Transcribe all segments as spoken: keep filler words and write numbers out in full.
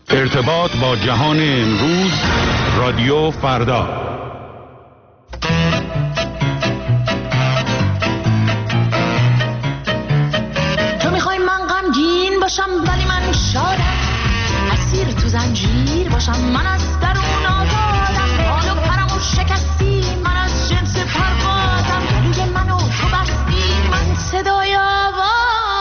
ارتباط با جهان امروز، رادیو فردا. تو میخوای من غمگین باشم ولی من شادم، اسیر تو زنجیر باشم من از درون آزادم، بال و پرمو شکستی من از جنس پروازم، گلوی منو تو بستی من صدای آوازم.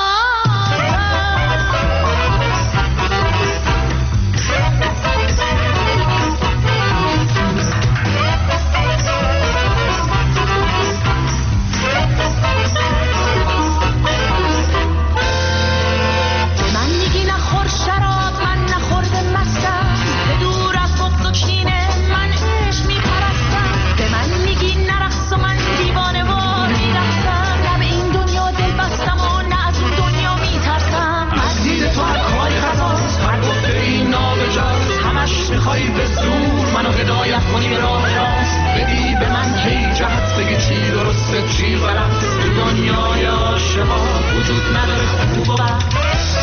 میخوای به زور منو هدایت کنی به راه راست، بدی به من کی جهت، بگی چی درسته چی غلط. تو دنیای عاشقا وجود نداره خوب و بد.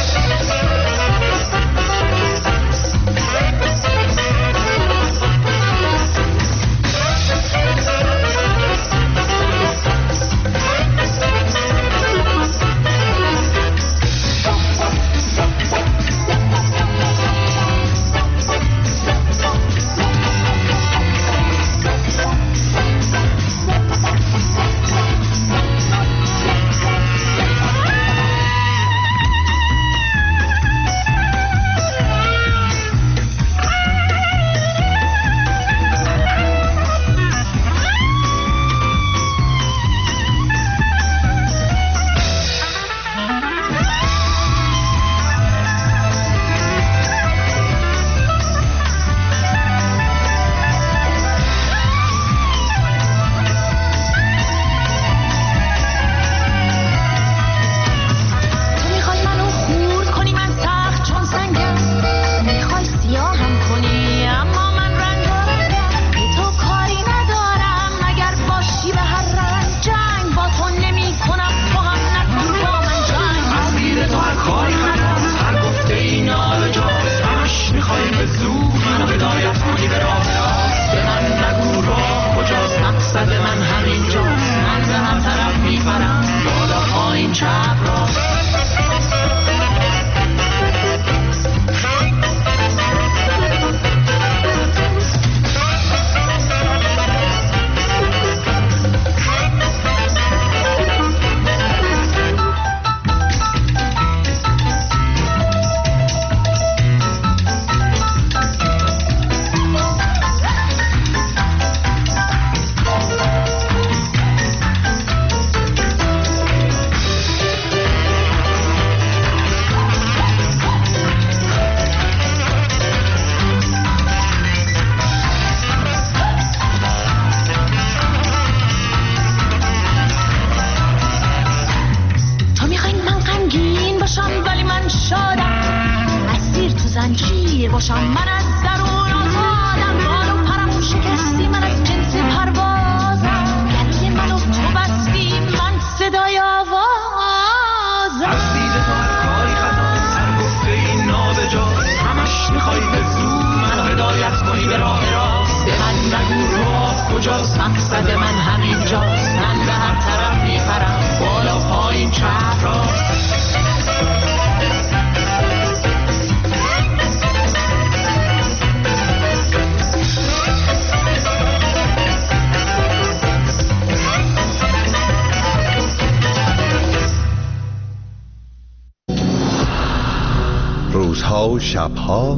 روزها و شبها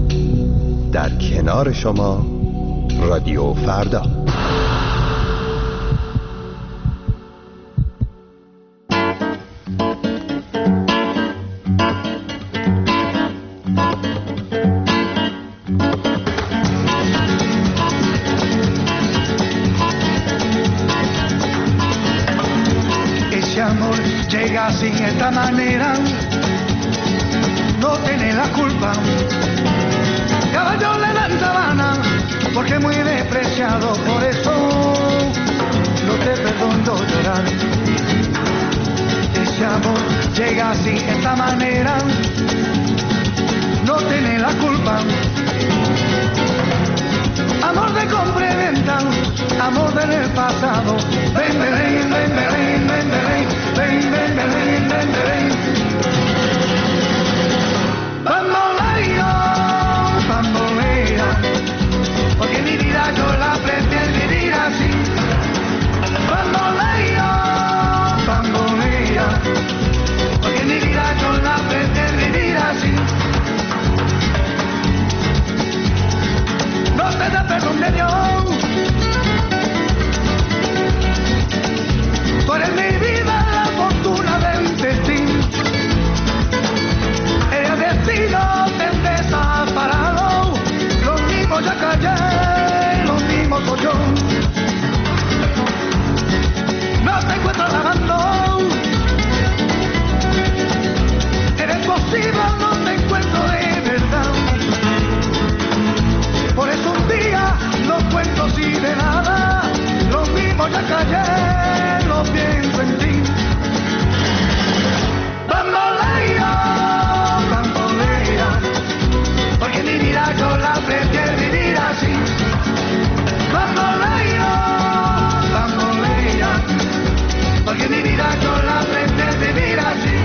در کنار شما، رادیو فردا. Ese amor llega así de esta manera, no tiene la culpa. Caballo le dan sabana porque muy despreciado, por eso no te perdono llorar. Ese amor llega así de esta manera, no tiene la culpa. culpan. Amor de compra y venta, amor del pasado. Ven, ven, ven, ven, ven, ven, ven, ven, ven, ven, ven, ven. Bamboleo, bambolea, porque mi vida yo la prefiero vivir así. Bamboleo, bambolea, porque mi vida yo la prefiero vivir así. No te da perdón de Dios. Tú eres mi vida, la fortuna del destino. El destino te desaparado. Los mismos ya callé, los mismos soy yo. No te encuentro lavando. Eres posible, no te encuentro de verdad. Por eso un día no cuento si de nada. Lo mismo ya callé, lo pienso en ti. Bambolea, bambolea, porque mi vida yo la prefiero vivir así. Bambolea, bambolea, porque mi vida yo la prefiero vivir así.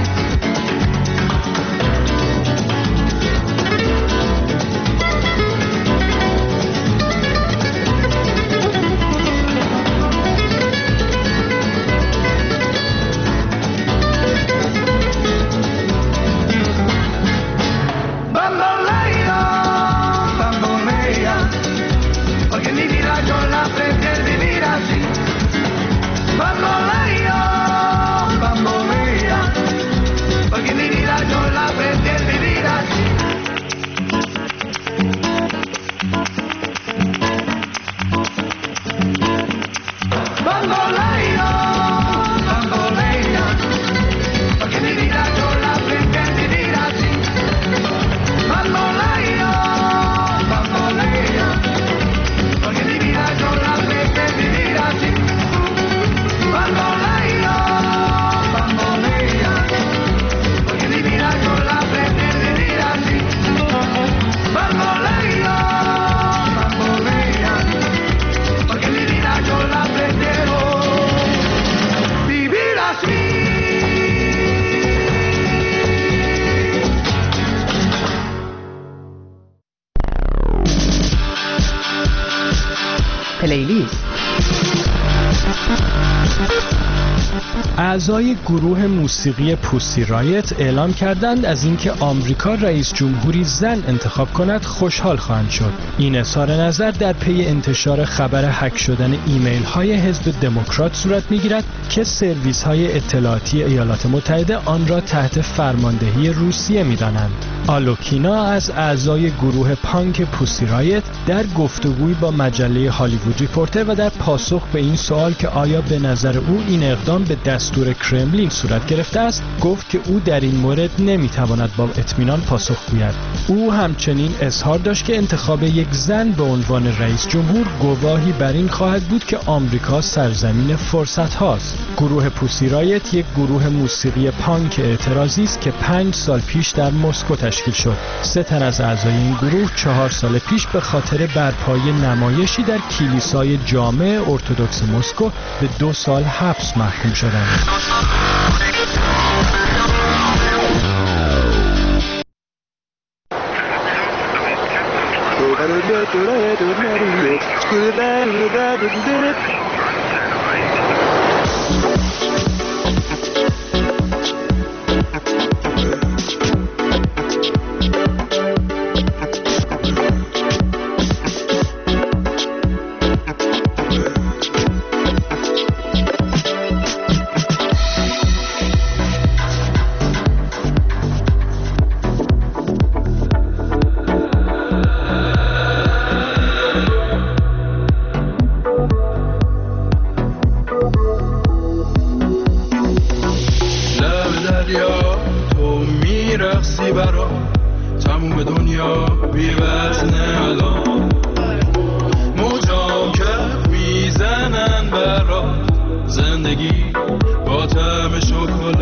پلیلیست. اعضای گروه موسیقی پوسی رایت اعلام کردند از اینکه آمریکا رئیس جمهوری زن انتخاب کند خوشحال خواهند شد. این اظهار نظر در پی انتشار خبر هک شدن ایمیل های حزب دموکرات صورت میگیرد که سرویس های اطلاعاتی ایالات متحده آن را تحت فرماندهی روسیه می‌دانند. آلوکینا از اعضای گروه پانک پوسی رایت در گفتگوی با مجله هالیوود ریپورتر و در پاسخ به این سوال که آیا به نظر او این اقدام به دستور کرملین صورت گرفته است، گفت که او در این مورد نمیتواند با اطمینان پاسخ گوید. او همچنین اظهار داشت که انتخاب یک زن به عنوان رئیس جمهور گواهی بر این خواهد بود که آمریکا سرزمین فرصت هاست. گروه پوسی رایت یک گروه موسیقی پانک اعتراضی است که پنج سال پیش در مسکو تشکیل شد. سه تن از اعضای این گروه چهار سال پیش به خاطر برپایی نمایشی در کلیسای جامع ارتدوکس مسکو به دو سال حبس محکوم شدند.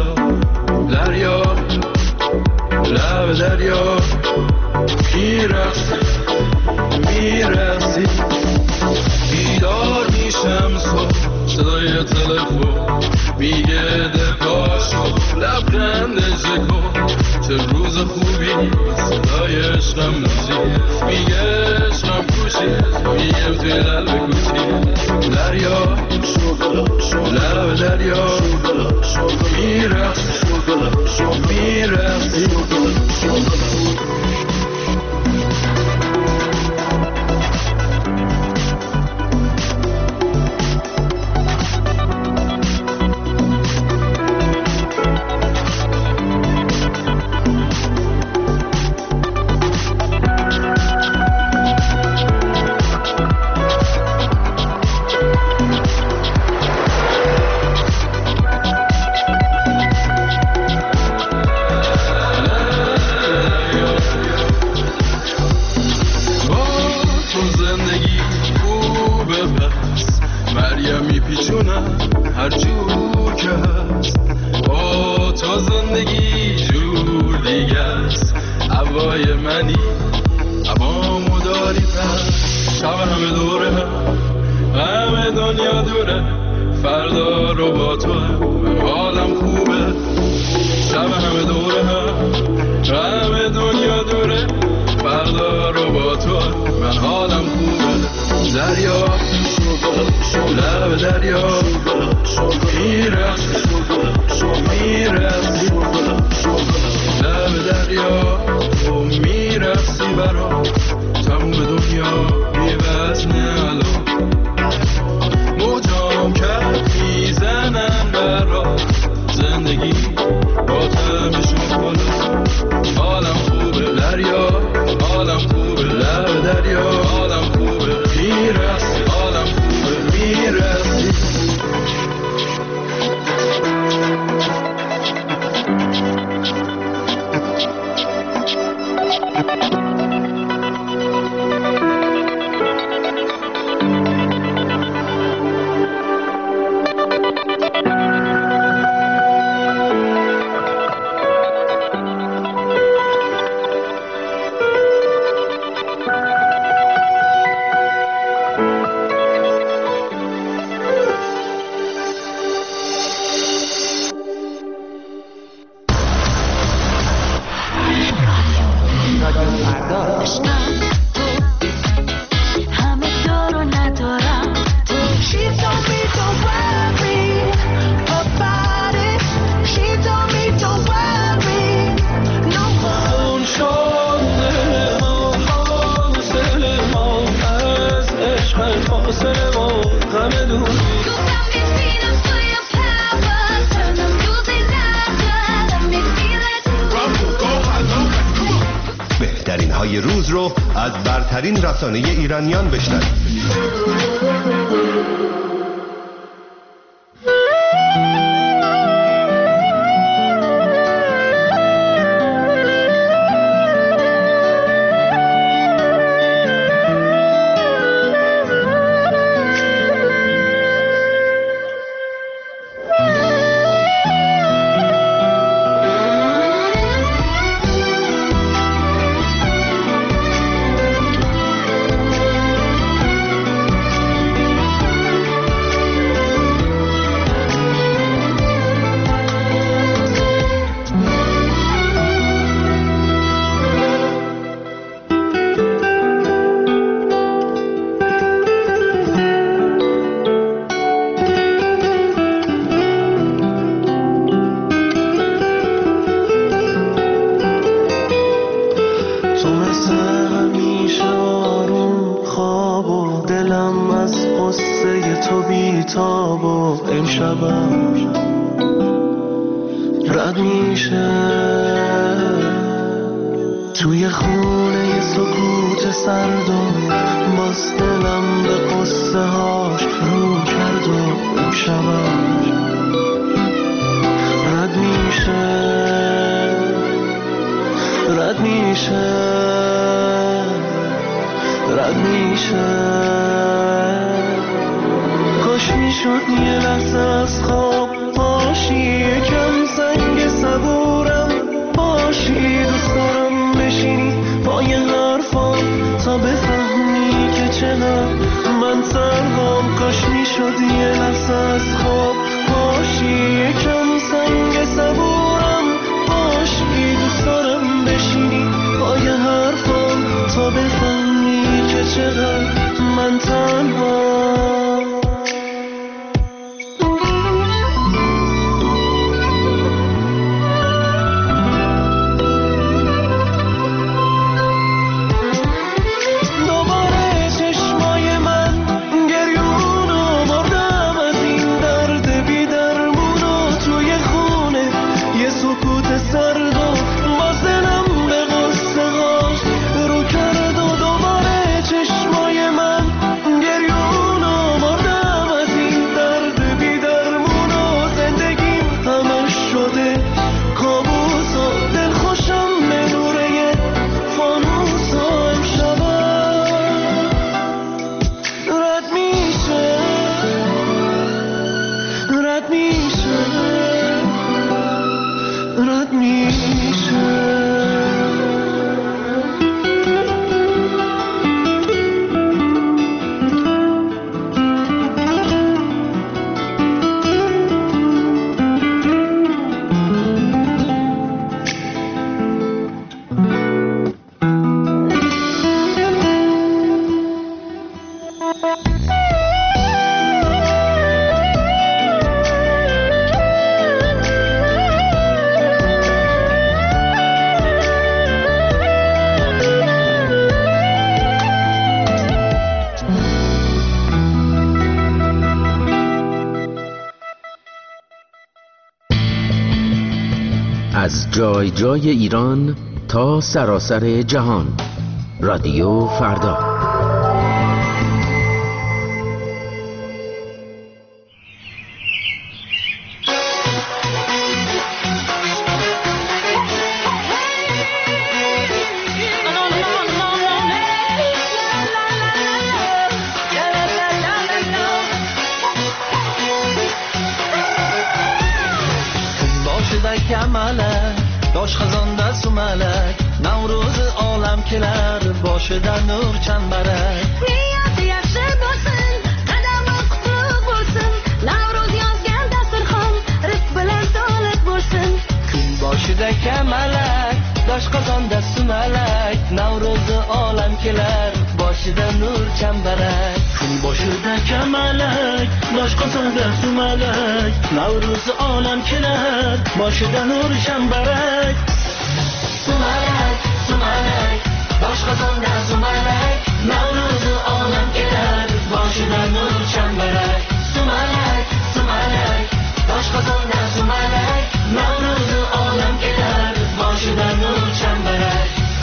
دریا میرقصی عشقم موزی میگه عشقم کوچی میگم توی قلب کوچی دریا لب دریا میرقص میرقص هر جور که هست با تا زندگی جور دیگه است هوای منی هوامو داری پس شب همه دوره هم همه دنیا دوره فردا رو با تو هم حالم خوبه شب همه دوره هم همه دنیا دوره فردا رو با تو هم من حالم خوبه دریا لب دریا میرقص میرقص لب دریا تو میرقصی برا تموم دنیا بی‌وزنه الان موجام کرد میزنن برا زندگی با تمشون بالا حالم خوبه دریا حالم خوبه لب دریا حالم خوبه میرقصی حالم خوبه میرقصی بهترین های روز رو از برترین رسانه ایرانیان بشنوید. رد میشه توی خونه سکوت سرد و باز دلم به قصه هاش رو کرد و اون شبم رد میشه رد میشه رد میشه کاش میشد یه لحظه از خواب باشی یکم سنگ صبورم باشی دوست دارم بشینی پای حرفام تا بفهمی که چقدر من تنهام کاش میشد یه لحظه از خواب باشی یکم سنگ صبورم باشی دوست دارم بشینی پای حرفام من تنها. از جای جای ایران تا سراسر جهان، رادیو فردا. در نور چنبرک نیاز yaxshi bo'lsin, qadami qutlug' bo'lsin, Navro'z yozgan dasturxon rizq bilan to'liq bo'lsin. Kun boshida kamalak, dosh qozonda sumalak, Navro'zi olam kelar, boshida nur chambarak. Kun boshida kamalak, dosh qozonda sumalak, Navro'zi olam kelar, boshida nur chambarak. Sumalak, sumalak, dosh qozonda sumalak, Navro'zi olam kelar, boshida nur chambarak. Sumalak, sumalak, dosh qozonda sumalak, Navro'zi olam kelar, boshida nur chambarak.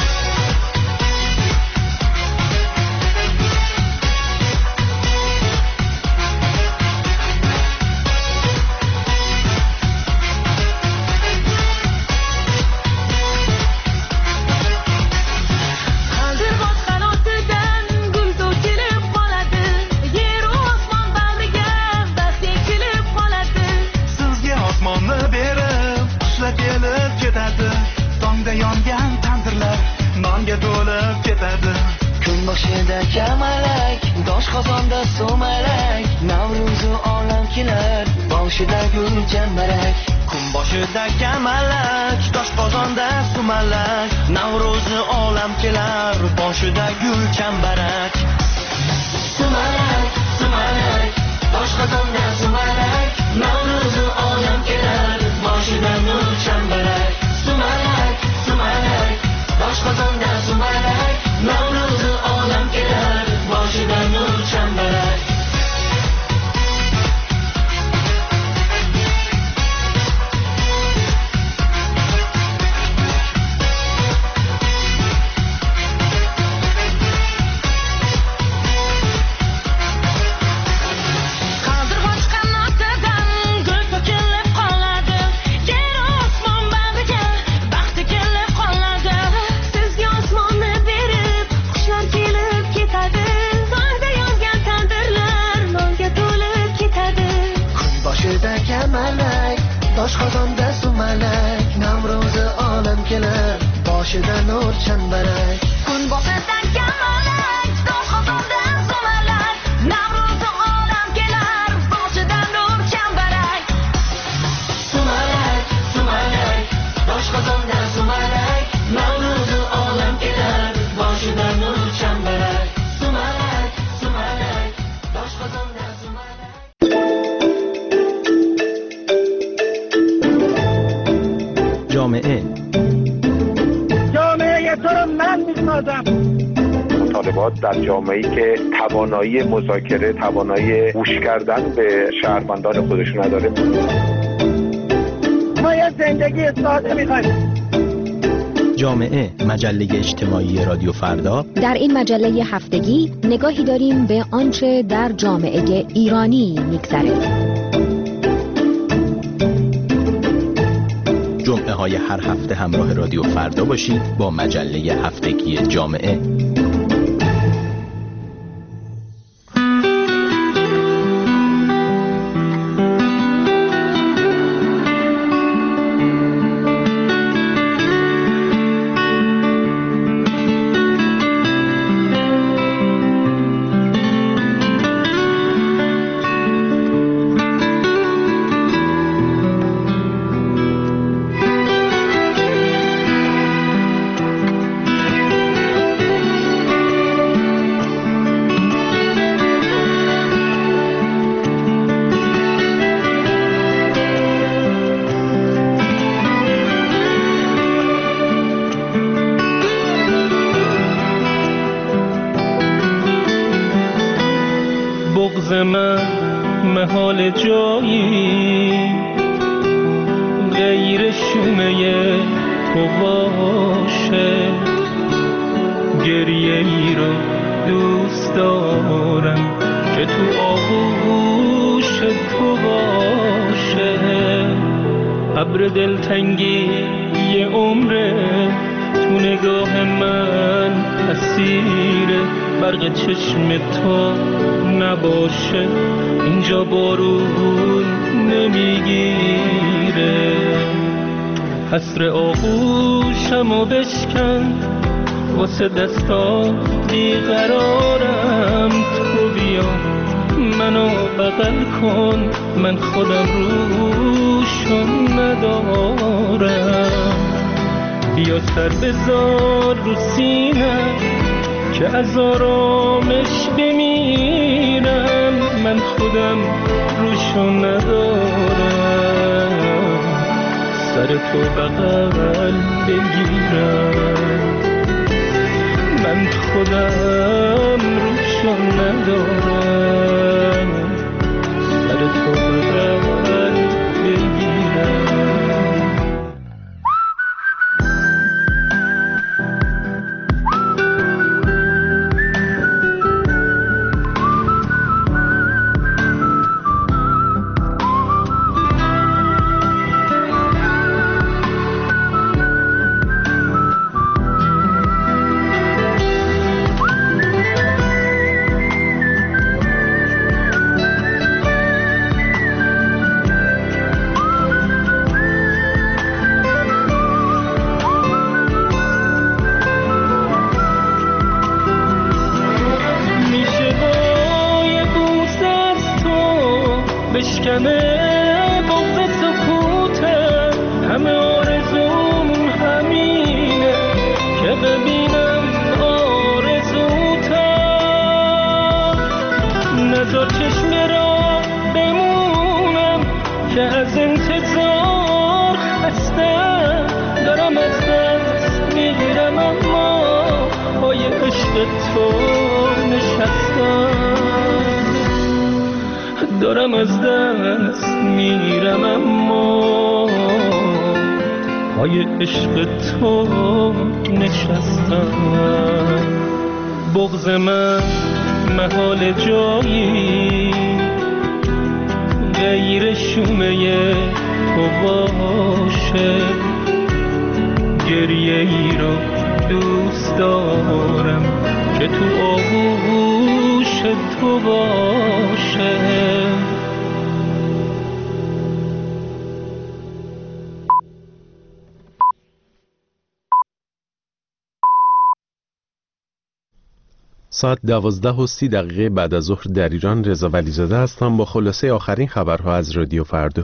Boshida kamalak, dosh qozonda sumalak, Navro'zi olam kelar, boshida gul chambarak. Kun boshida kamalak, dosh qozonda sumalak, Navro'zi olam kelar, boshida gul chambarak. Sumalak, sumalak, dosh qozonda sumalak, Navro'zi olam kelar, boshida nur chambarak. Sumalak, sumalak, dosh qozonda sumalak, Navro'zi olam kelar, boshida nur chambarak. Dosh qozonda sumalak, Navro'zi olam kelar, boshida nur chambarak. Kun boshida kamalak, dosh qozonda sumalak, Navro'zi olam kelar, boshida nur chambarak. Sumalak, sumalak, dosh qozonda sumalak, Navro'zi olam kelar, boshida nur chambarak. Sumalak, sumalak, میسازم. مطالبات در جامعه‌ای که توانایی مذاکره، توانایی گوش کردن به شهروندان خودشون نداره. ما یه زندگی ساده می‌خوایم. جامعه، مجله اجتماعی رادیو فردا. در این مجله هفتگی نگاهی داریم به آنچه در جامعه ایرانی می‌گذره. جمعه های هر هفته همراه رادیو فردا باشید با مجله هفتگی جامعه. بغض من محال جایی غیر شومه تو باشه، گریه ای رو دوست دارم که تو آغوش تو باشه. ابر دلتنگی یه عمره تو نگاه من اسیره، برق چشم تو نباشه اینجا بارون نمیگیره. حسر آغوشمو بشکن واسه دستا بیقرارم، تو بیا منو بغل کن من خودم روشو ندارم. بیا سر بذار رو سینه که از آرامش بمیرم، من خودم روشو ندارم. سر تو بغل بگیرم، من خودم روشو ندارم. سر تو بغل بگیرم. دارم از دست میرم اما پای عشق تو نشستم. بغض من محال جایی غیر شومه تو باشه، گریه ای رو دوست دارم که تو آغوش تو باشه. ساعت دوازده و سی دقیقه بعد از ظهر در ایران. رضا ولیزاده هستم با خلاصه آخرین خبرها از رادیو فردا.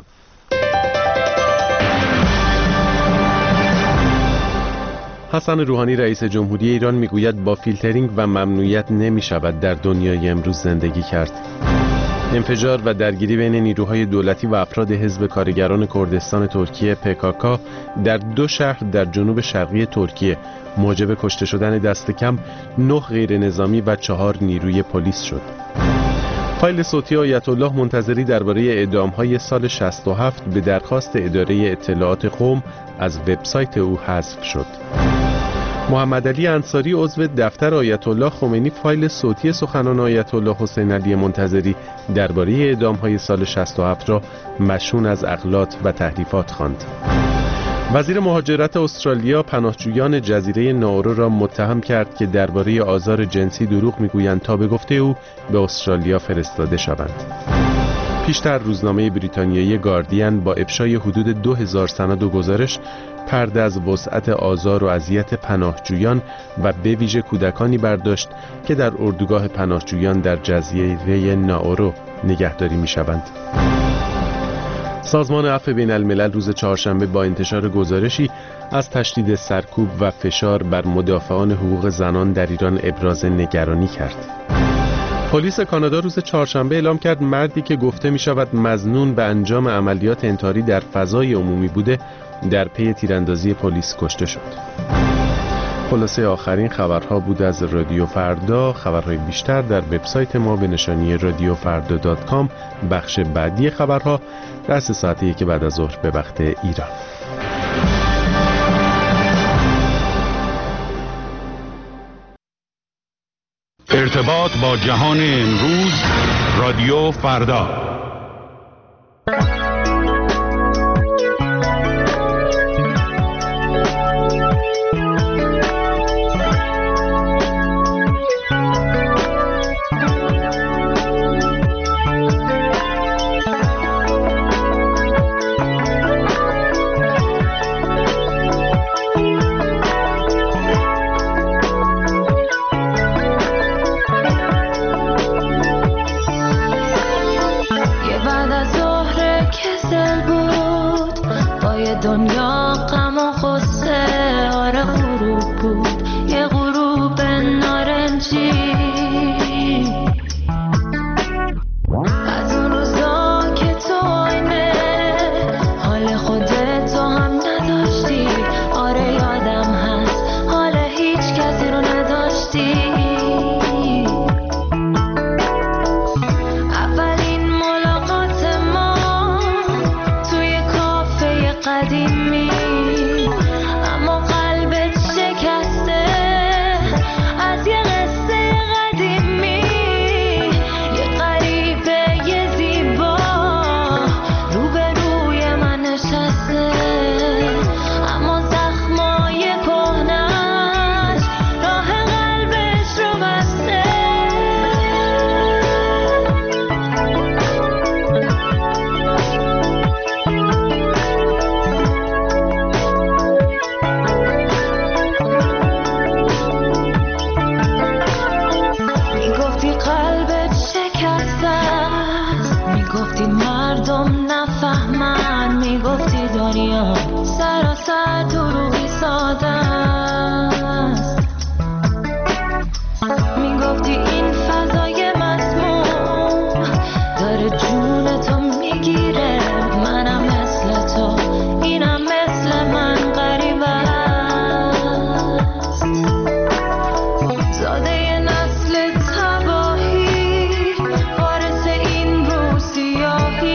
حسن روحانی رئیس جمهوری ایران میگوید با فیلترینگ و ممنوعیت نمی شود در دنیای امروز زندگی کرد. انفجار و درگیری بین نیروهای دولتی و افراد حزب کارگران کردستان ترکیه پی کی کی در دو شهر در جنوب شرقی ترکیه موجب کشته شدن دست کم نه غیر نظامی و چهار نیروی پلیس شد. فایل صوتی آیت الله منتظری درباره اعدام‌های سال شصت و هفت به درخواست اداره اطلاعات قم از وبسایت او حذف شد. محمد علی انصاری عضو دفتر آیت الله خمینی فایل صوتی سخنان آیت الله حسین علی منتظری درباره اعدام‌های سال شصت و هفت را مشهون از اغلاط و تحریفات خواند. وزیر مهاجرت استرالیا پناهجویان جزیره ناورو را متهم کرد که درباره آزار جنسی دروغ میگویند تا به گفته او به استرالیا فرستاده شوند. پیشتر روزنامه بریتانیایی گاردین با افشای حدود دو هزار سند و گزارش پرده از وسعت آزار و اذیت پناهجویان و به ویژه کودکانی برداشت که در اردوگاه پناهجویان در جزیره ناورو نگهداری می‌شوند. سازمان عفو بین الملل روز چهارشنبه با انتشار گزارشی از تشدید سرکوب و فشار بر مدافعان حقوق زنان در ایران ابراز نگرانی کرد. پلیس کانادا روز چهارشنبه اعلام کرد مردی که گفته می شود مظنون به انجام عملیات انتحاری در فضای عمومی بوده در پی تیراندازی پلیس کشته شد. خلاصه آخرین خبرها بود از رادیو فردا. خبرهای بیشتر در وبسایت ما به نشانی رادیو فردا دات کام بخش بعدی خبرها در سه ساعت یک بعد از ظهر به وقت ایران. ارتباط با جهان امروز رادیو فردا.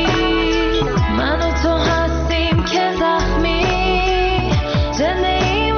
من و تو هستیم که زخمی زندگی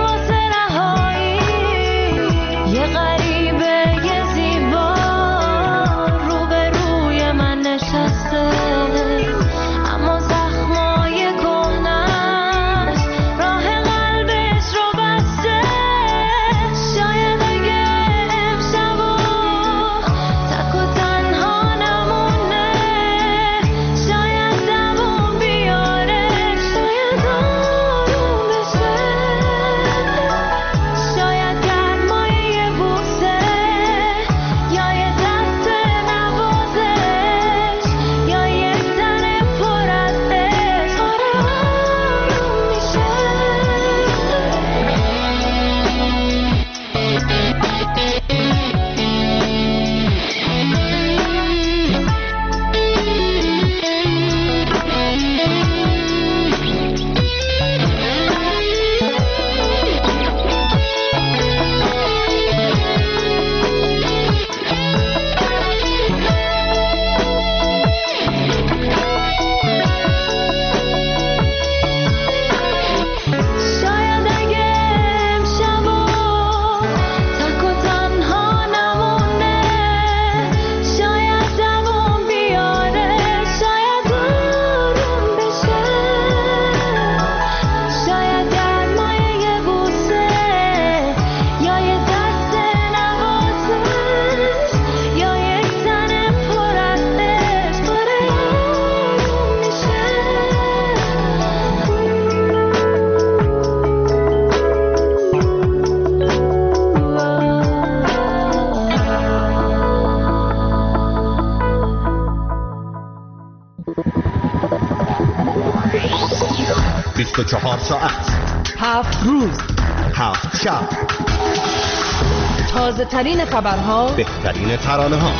چهار ساعت، هفت روز، هفت شب، تازه ترین خبرها، بهترین ترانه ها.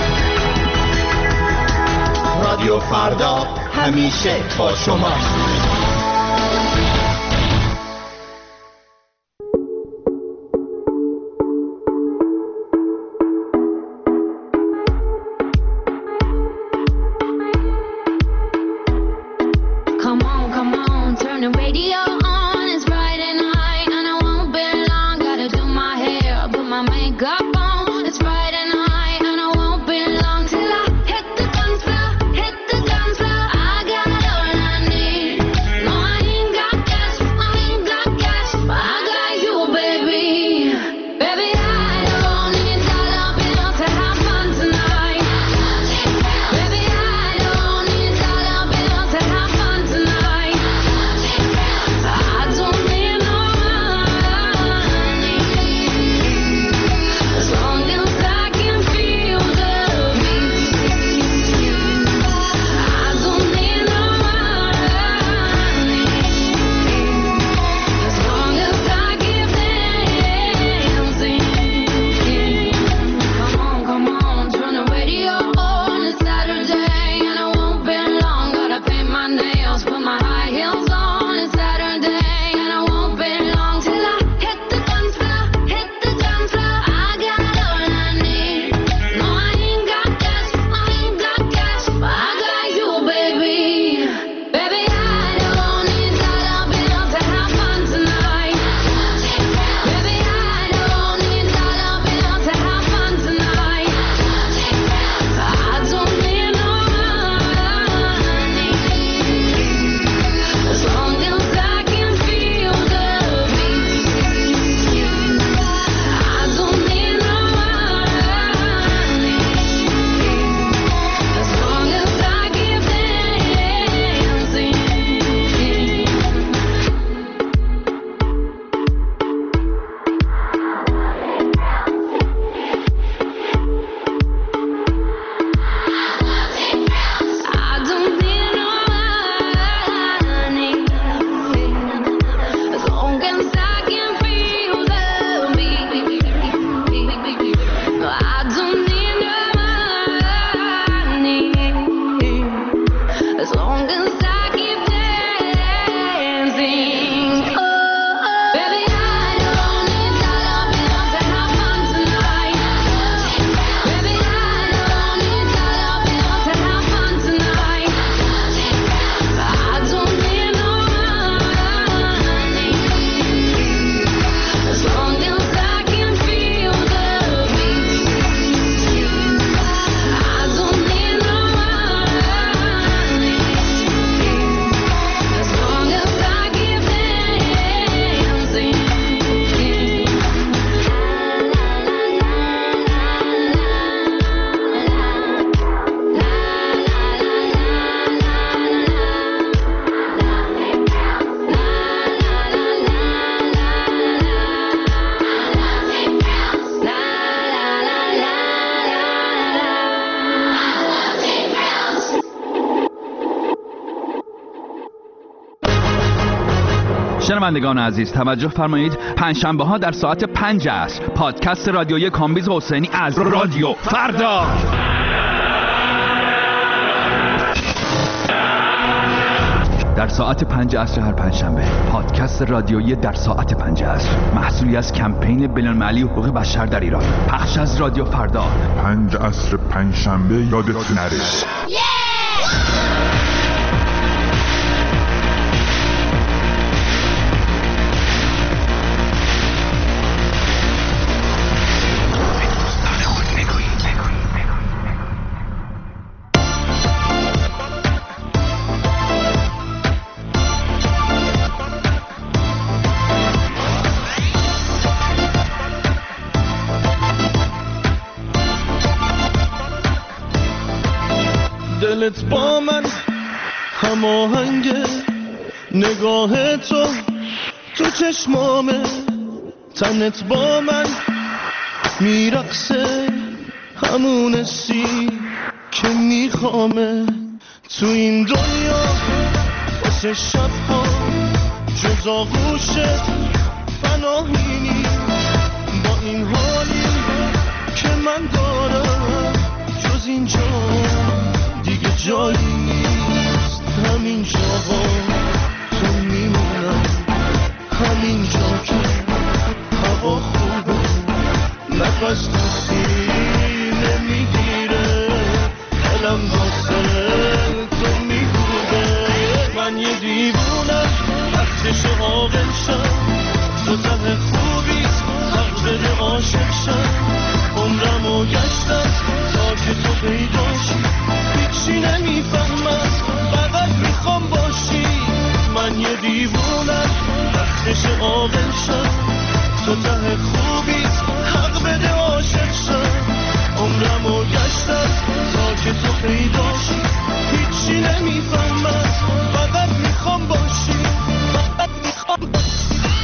رادیو فردا همیشه با شما. شنوندگان عزیز توجه فرمایید، پنجشنبه ها در ساعت پنج عصر پادکست رادیویی کامبیز حسینی از رادیو فردا. در ساعت پنج عصر هر پنجشنبه پادکست رادیویی در ساعت پنج عصر، محصولی از کمپین بین‌المللی حقوق بشر در ایران، پخش از رادیو فردا. پنج عصر پنجشنبه یادت نره. دلت با من هماهنگه، نگاه تو تو چشمامه، تنت با من میرقصه، همون سی که میخوامه. تو این دنیا واسه شبها جز جز آغوشت پناهی نیست. با این حالی که من دارم جز اینجا دیگه جایی نیست. همین جاها تو میمونم، همین جا که هوا خوبه، نفس تو سینه میگیره، دلم واسه تو میگوده. من یه دیوونم وقتش عاقل شم، تو ته خوبیست حق بده عاشق شم. عمرمو گشتم تا که تو پیداشی، هیچی نمیفهمم فقط میخوام باشی. من یه دیوونم وقتش عاقل شم، تو ته خوبیست حق بده عاشق شم. عمرمو گشتم تا که تو پیداشی، هیچی نمیفهمم فقط میخوام باشی، فقط میخوام باشی.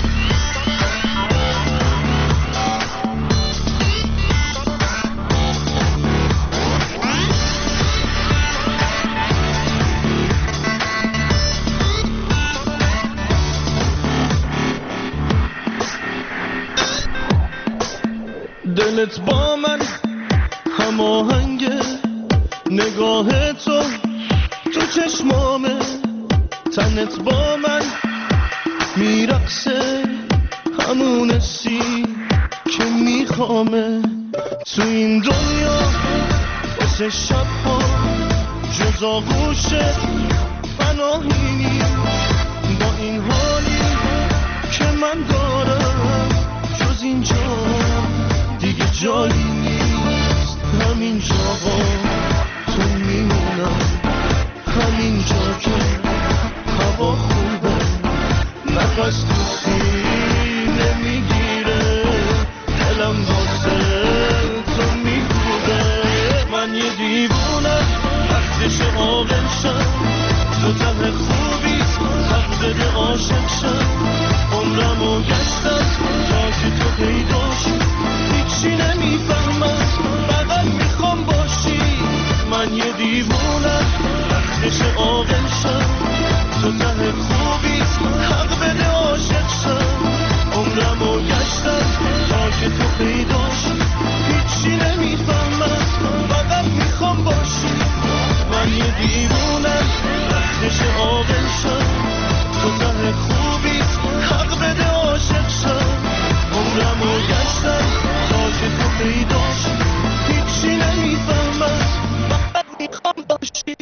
دلت با من هماهنگه، نگاه تو تو چشمامه، تنت با من میرقصه، همون سی که میخوامه. تو این دنیا واسه شب ها جز آغوشت پناهی نیست. با این حالی که من دارم جز اینجا دیگه جایی نیست. همین جاها تو میمونم، همین جا که هوا خوبه، نفس تو سینه میگیره، دلم واسه تو میگوده. من یه دیوونم وقتش عاقل شم، تو ته خوبیست حق بده عاشق شم. عمرمو گشتم تا که تو پیداشی، هیچی نمیفهمم فقط میخوام باشی. من یه دیوونم وقتش عاقل شم، تو ته خوبیست حق بده عاشق شم. عمرمو گشتم تا که تو پیداشی، هیچی نمیفهمم فقط میخوام باشی. من یه دیوونم وقتش عاقل شم، تو ته خوبیست حق بده عاشق شم. عمرمو گشتم تا که تو پیداشی، هیچی نمیفهمم فقط میخوام باشی.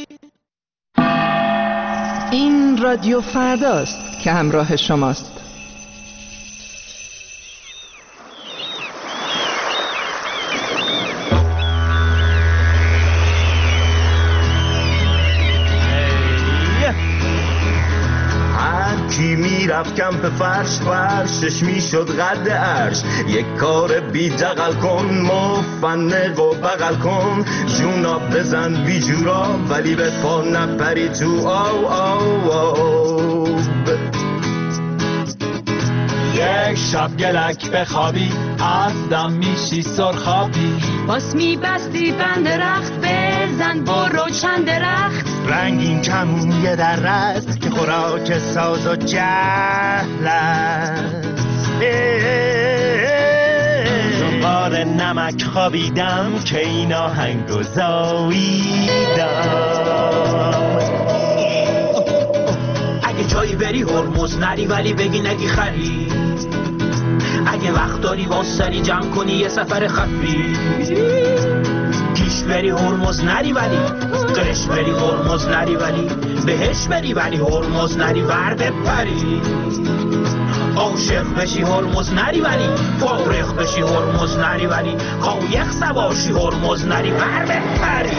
این رادیو فرداست که همراه شماست. کی میرفت کمپ فرش، فرشش میشد قد عرش. یک کار بی دقل کن، مفنق و بغل کن، جونا بزن بی جورا ولی به پا نپری تو آو آو آو. یک شب گلک بخوابی از دم میشی سرخابی، باس میبستی بند درخت، بزن برو چند درخت. رنگین کمون یه در است که خوراک ساز و جهل است. دنبال نمک خوابیدم که این آهنگو زاییدم. اگه جایی بری هرمز نری ولی بگی نگی خری، اگه وقت داری واسری جمع کنی یه سفر خفی. پیش بری هرمز نری ولی قرش بری هرمز نری ولی بهش بری ولی هرمز نری ور بپری. عاشق بشی هرمز نری ولی فارغ بشی هرمز نری ولی قایق سواشی هرمز نری ور بپری.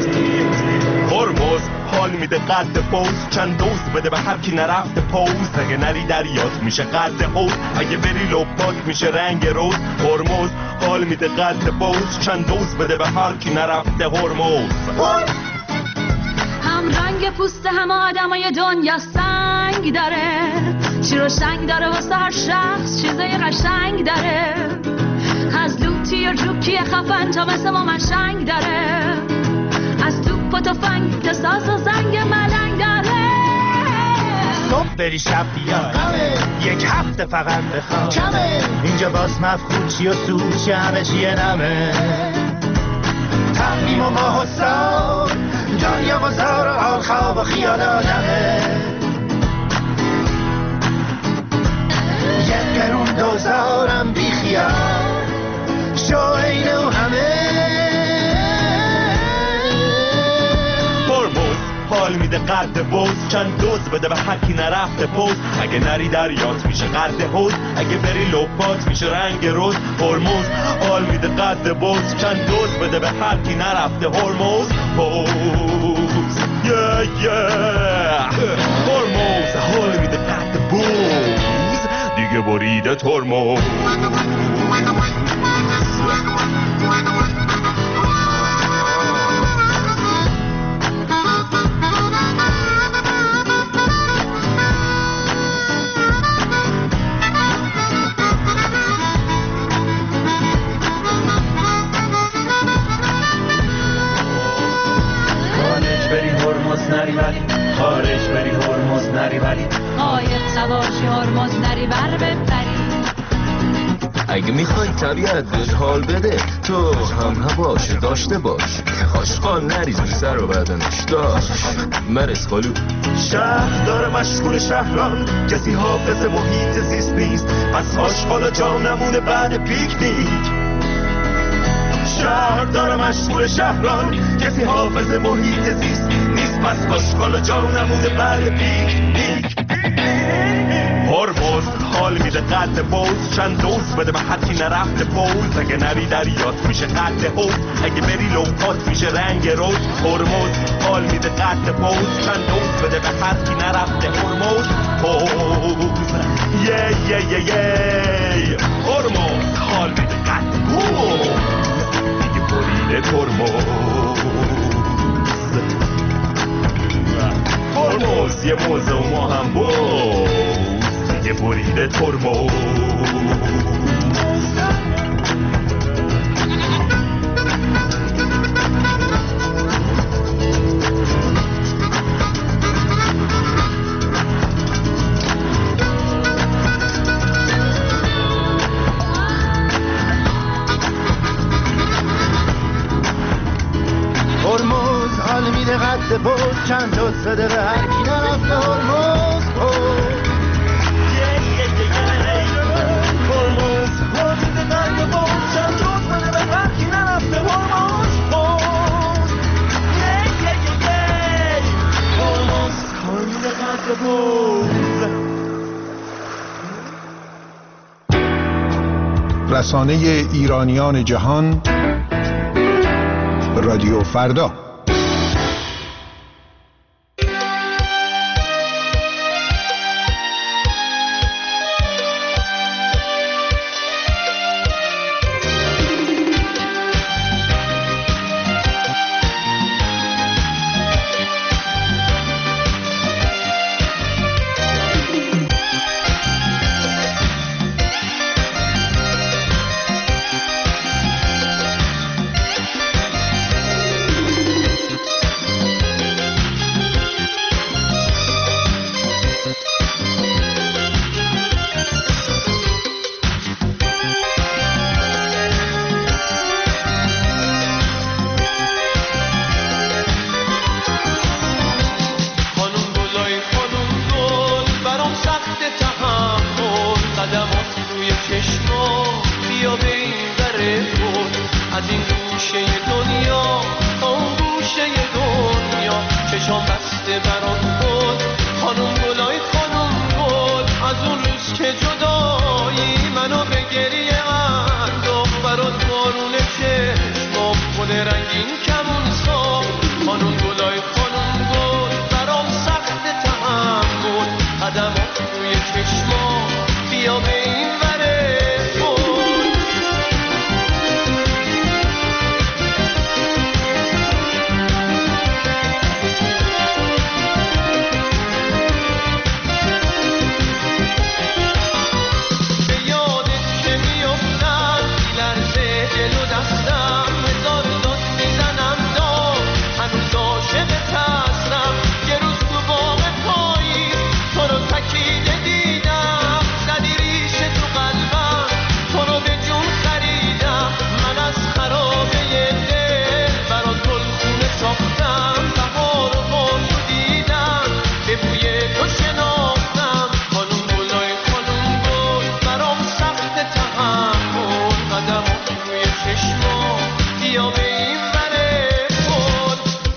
هرمز حال میده قد پوز، چند دوز بده به هر کی نرفته پوز. اگه نری دریات میشه قد حوض، اگه بری لپات میشه رنگ روز. هرمز حال میده قد پوز، چند دوز بده به هر کی نرفته هرمز. هم رنگ پوست هم آدمای دنیا سنگ داره، شیر و شنگ داره واسه هر شخص چیزای قشنگ داره. از لوتی و جوکی خفن تا مثل ما مشنگ داره، از توپ و تفنگ تا ساز و زنگ ملنگ داره. صبح بری شب بیای یک هفته فقط بخواب کمه اینجا باز مفخود چی و سود چی همه چیه نمه تقویم و ماه و سال دنیا و زار و حال خواب و خیال آدمه یک قرون دوزارم بی خیال شو اینو همه هرمز حال میده قد بوز چند دوز بده به حکی نرفته پوز اگه نری دریات میشه قد حوز اگه بری لپات میشه رنگ روز هرمز حال میده قد بوز چند دوز بده به حکی نرفته هرمز پوز yeah, yeah. هرمز حال میده قد بوز دیگه بریده ترمز نری ولی خارج بری هرمز نری ولی قایق سواشی هرمز نری بر ببری اگه میخوای طبیعت بهت حال بده تو هم هواش داشته باش آشقال نریز بی سر و بدنش داشت مرس خالو شهر داره مشغول شهران کسی حافظ محیط زیست نیست پس آشقال جا نمونه بعد پیکنیک شهر داره مشغول شهران کسی حافظ محیط زیست نیست پس آشقال جا نمونه بعد پیکنیک هرمز حال میده قد بوز چند دوز بده به حدی نرفته پوز اگه نری دریات میشه قد حوز اگه بری لوپات میشه رنگ روز هرمز حال میده قد بوز چند دوز بده به حدی نرفته هرمز پوز یه یه یه یه هرمز حال میده قد بوز دیگه بریده ترمز هرمز یه موزه و ما هم بوز دیگه بریده ترمز هرمز حال میده قد بود چند دوست بده به هر کی نرفته هرمز بود رسانه ایرانیان جهان رادیو فردا. بیا به این بره پل.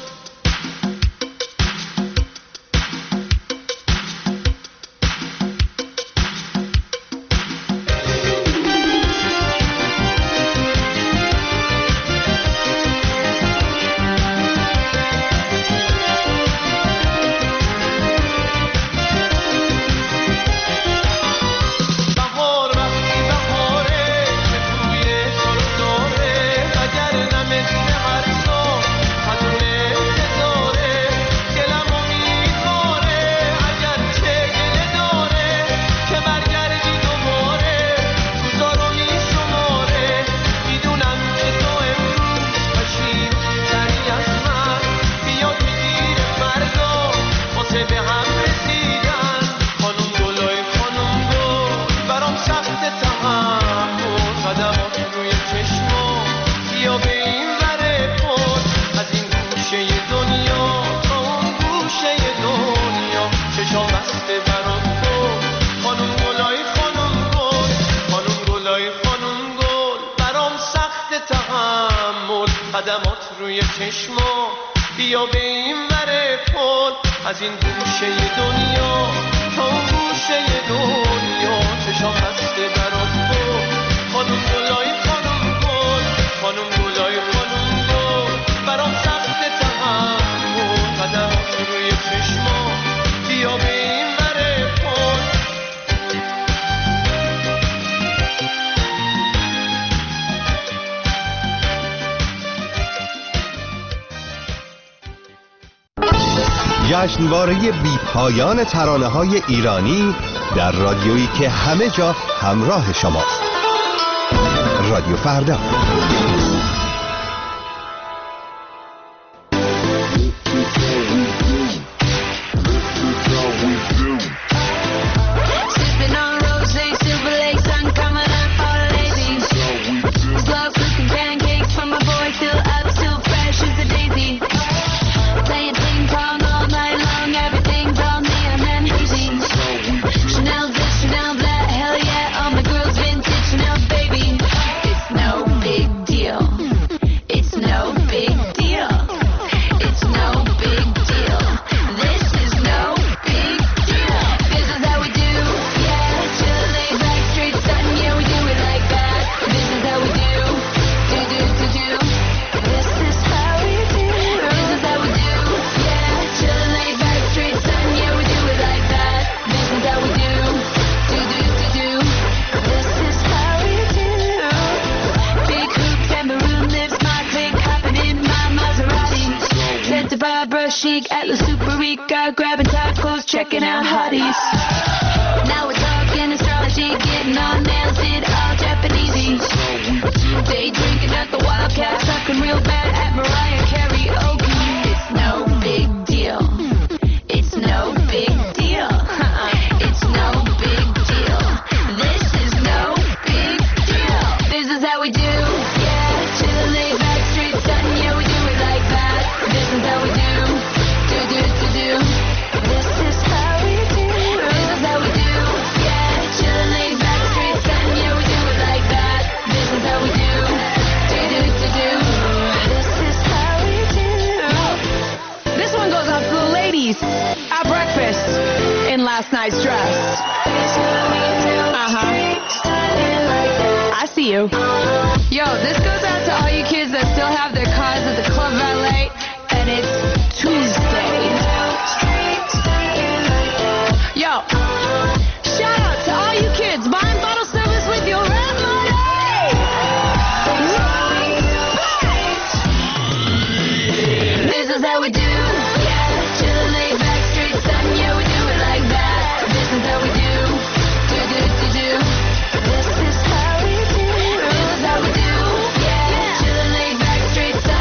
قدمات روی چشما بیا به این ور پل، از این گوشه دنیا تا اون گوشه دنیا چشام بسته برات بود. خانم گلای خانم گل، خانم گلای خانم گل، برام سخت تحمل. قدمات روی چشما بیا به این ور پل. جشنواره بی پایان ترانه های ایرانی در رادیویی که همه جا همراه شماست. رادیو فردا. Chic at La Superica, grabbing tacos, checking out hotties. Now we're talking astrology, getting on nails, it all Japanesey. Day drinking at the Wildcat, sucking real bad at Mariah karaoke. It's no big deal. It's no big deal. It's no big deal. This is no big deal. This is how we do. Yeah, chillin' laid back, street sun. Yeah, we do it like that. This is how we do. At breakfast in last night's dress. Uh-huh. I see you. Yo, this goes out to all you kids that still have their cars at the Club Valet, and it's Tuesday. Yo, shout out to all you kids buying bottle service with your red money. This is how we do. This is how we do. This is how we do. Yeah, chillin' laid back, straight.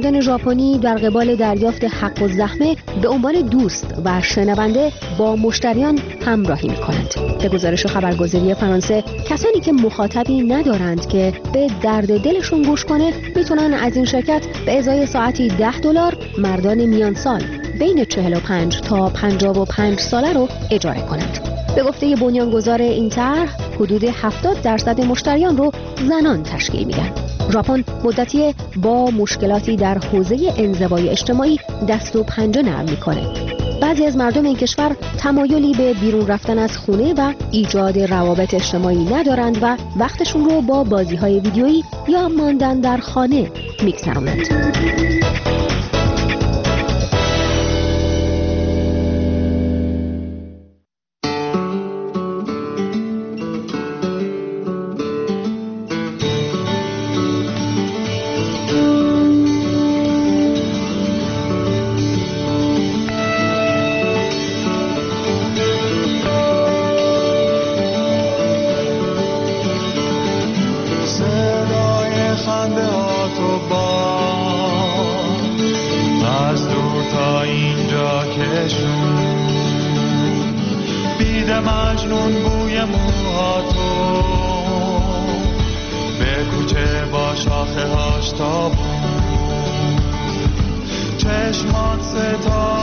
مردان ژاپنی در قبال دریافت حق الزحمه به عنوان دوست و شنونده با مشتریان همراهی می‌کنند. به گزارش خبرگزاری فرانسه، کسانی که مخاطبی ندارند که به درد دلشون گوش کنه میتونن از این شرکت به ازای ساعتی ده دلار مردان میان سال بین چهل و پنج تا پنجاه و پنج ساله رو اجاره کنند. به گفته بنیانگذار این طرح، حدود هفتاد درصد مشتریان رو زنان تشکیل میدن. ژاپن مدتی با مشکلاتی در حوزه انزوای اجتماعی دست و پنجه نرم میکنه. بعضی از مردم این کشور تمایلی به بیرون رفتن از خونه و ایجاد روابط اجتماعی ندارند و وقتشون رو با بازی‌های ویدیویی یا ماندن در خانه میگذرونند. چشمات ستاره